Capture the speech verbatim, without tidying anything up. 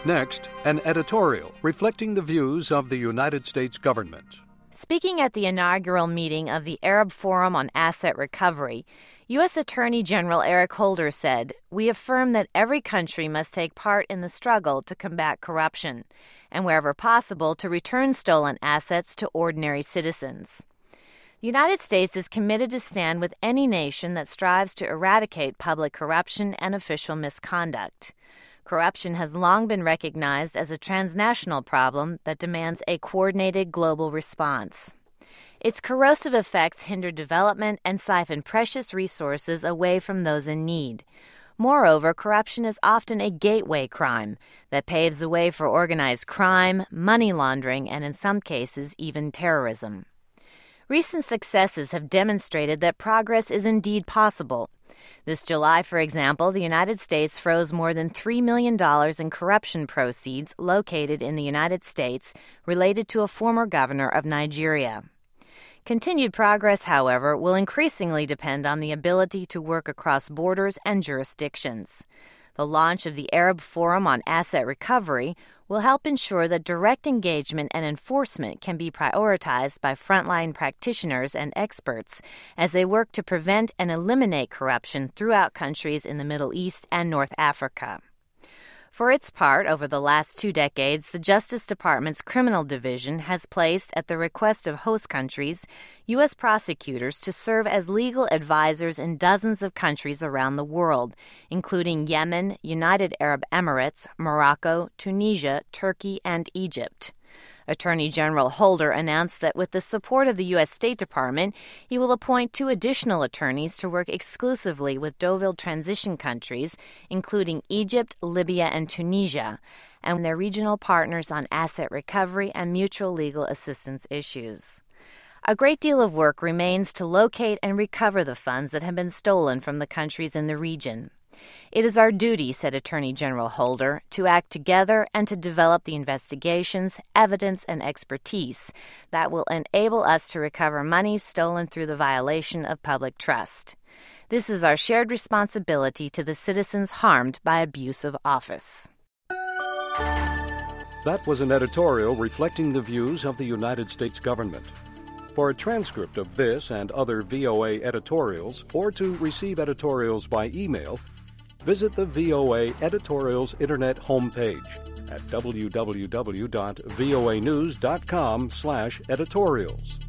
Next, an editorial reflecting the views of the United States government. Speaking at the inaugural meeting of the Arab Forum on Asset Recovery, U S Attorney General Eric Holder said, "We affirm that every country must take part in the struggle to combat corruption, and wherever possible to return stolen assets to ordinary citizens." The United States is committed to stand with any nation that strives to eradicate public corruption and official misconduct. Corruption has long been recognized as a transnational problem that demands a coordinated global response. Its corrosive effects hinder development and siphon precious resources away from those in need. Moreover, corruption is often a gateway crime that paves the way for organized crime, money laundering, and in some cases, even terrorism. Recent successes have demonstrated that progress is indeed possible. This July, for example, the United States froze more than three million dollars in corruption proceeds located in the United States related to a former governor of Nigeria. Continued progress, however, will increasingly depend on the ability to work across borders and jurisdictions. The launch of the Arab Forum on Asset Recovery will help ensure that direct engagement and enforcement can be prioritized by frontline practitioners and experts as they work to prevent and eliminate corruption throughout countries in the Middle East and North Africa. For its part, over the last two decades, the Justice Department's Criminal Division has placed, at the request of host countries, U S prosecutors to serve as legal advisors in dozens of countries around the world, including Yemen, United Arab Emirates, Morocco, Tunisia, Turkey, and Egypt. Attorney General Holder announced that with the support of the U S State Department, he will appoint two additional attorneys to work exclusively with Deauville transition countries, including Egypt, Libya, and Tunisia, and their regional partners on asset recovery and mutual legal assistance issues. A great deal of work remains to locate and recover the funds that have been stolen from the countries in the region. It is our duty, said Attorney General Holder, to act together and to develop the investigations, evidence, and expertise that will enable us to recover money stolen through the violation of public trust. This is our shared responsibility to the citizens harmed by abuse of office. That was an editorial reflecting the views of the United States government. For a transcript of this and other V O A editorials, or to receive editorials by email, visit the V O A Editorials Internet homepage at w w w dot voa news dot com slash editorials.